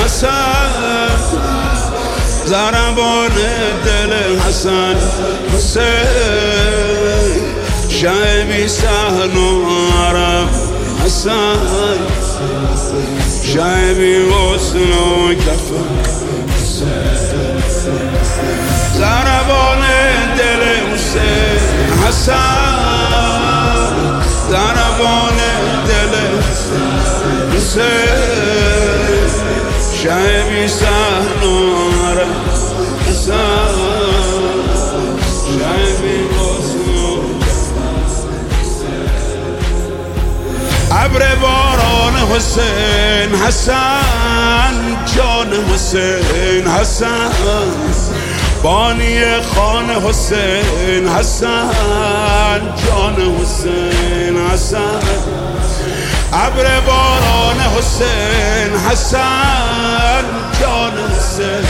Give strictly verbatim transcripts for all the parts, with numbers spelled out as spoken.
حسن ضربان دل حسن حسین شایبی سهل و عرب حسن شایبی غصن و کفن ضربان دل حسین حسن ضربان دل حسین شایبی سهل و عرب حسن شایبی غصن و ابر باران حسین حسن جان حسین حسن بانی خان حسین حسن جان حسین حسن ابر باران حسین حسن جان حسین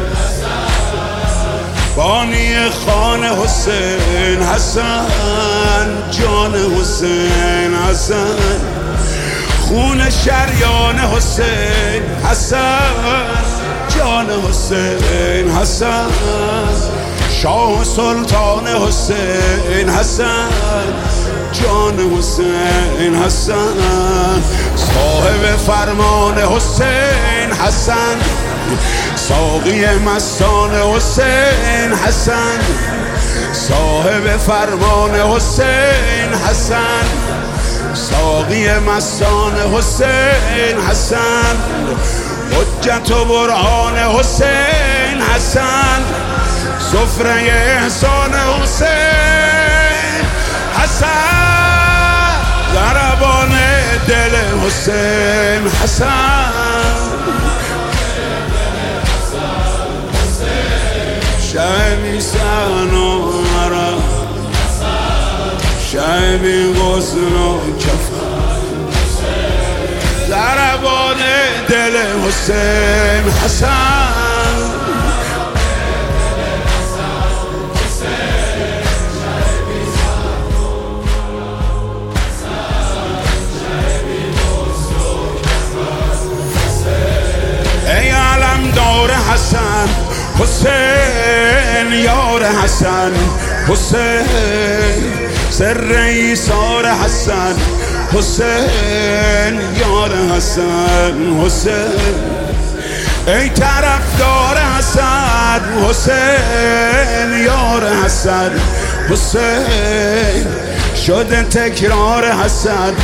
بانی خان حسین حسن جان حسین حسن خون شریان حسین حسن جان حسین حسن شاه سلطان حسین حسن جان حسین حسن صاحب فرمان حسین حسن ساقی مستان حسین حسن صاحب فرمان حسین حسن ساقی مستان حسین حسن حجت و برهان حسین حسن سفره احسان حسین حسن ضربان دل حسین حسن شایبی سهل و عرب شایبی غصن و کفن ضربان دل حسین حسن ای علمدار حسن حسین یار حسن حسین سر ایثار حسن حسین یار حسن حسین ای طرفدار حسن حسین یار حسن حسین شده تکرار حسن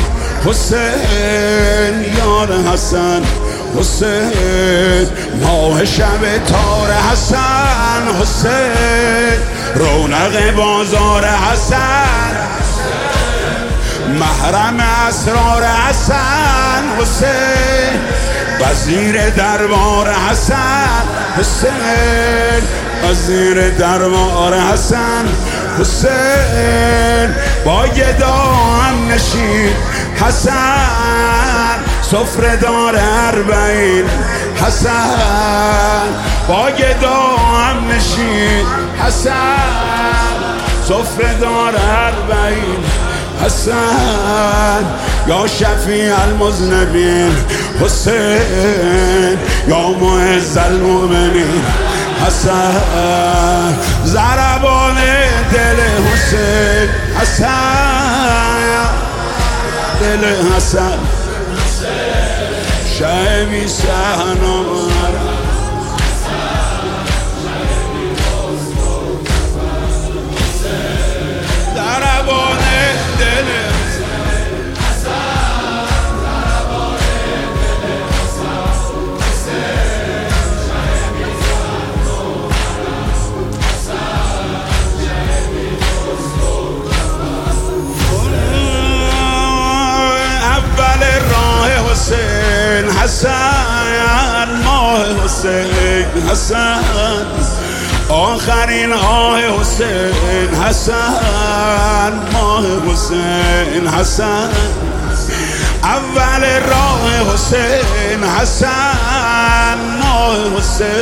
حسین یار حسن حسین ماه شب تار حسن حسین رونق بازار حسن محرم اسرار حسن حسین وزیر دربار حسن حسین وزیر دربار حسن حسین با گدام نشین حسن سفره دار اربعین حسن با گدام نشین حسن سفره دار اربعین حسن یا شفیع المذنبین حسین یا معز المؤمنین حسن ضربان دل حسین حسن دل حسن شایبی سهل و عرب ضربان دل حسین حسن ماه حسین حسن آخرین آه حسین حسن ماه حسین حسن اول راه حسین حسن ماه حسین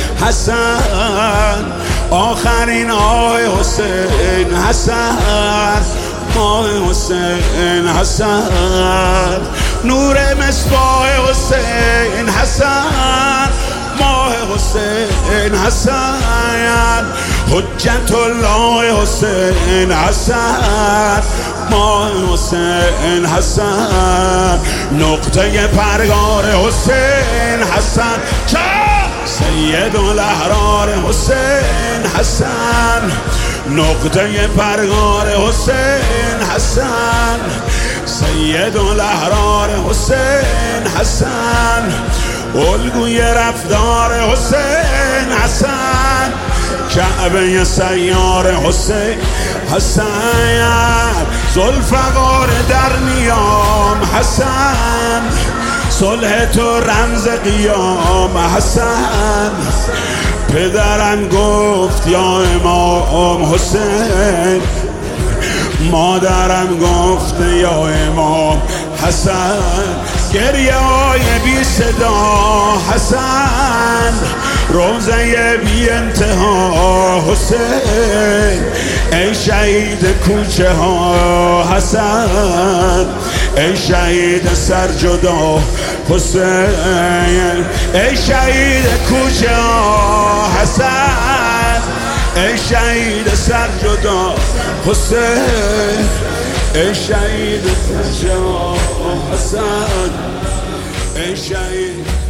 حسن آخرین آه حسین حسن ماه حسین حسن نور مصباح حسین حسن حسین حسن حجت الله حسین حسن ماه حسین حسن نقطه پرگار حسین حسن سید الاحرار حسین حسن نقطه پرگار حسین حسن سید الاحرار حسین حسن الگوی رفتار حسین حسن کعبه سیار حسین حسن ذوالفقار در نیام حسن صلح تو رمز قیام حسن پدرم گفت یا امام حسین مادرم گفت یا امام حسن گریه های بی صدا حسن روزه بی انتها حسین ای شهید کوچه ها حسن ای شهید سرجدا حسین ای شهید کوچه ها حسن ای شهید سرجدا حسین ای شهید کوچه ها حسن ای شهید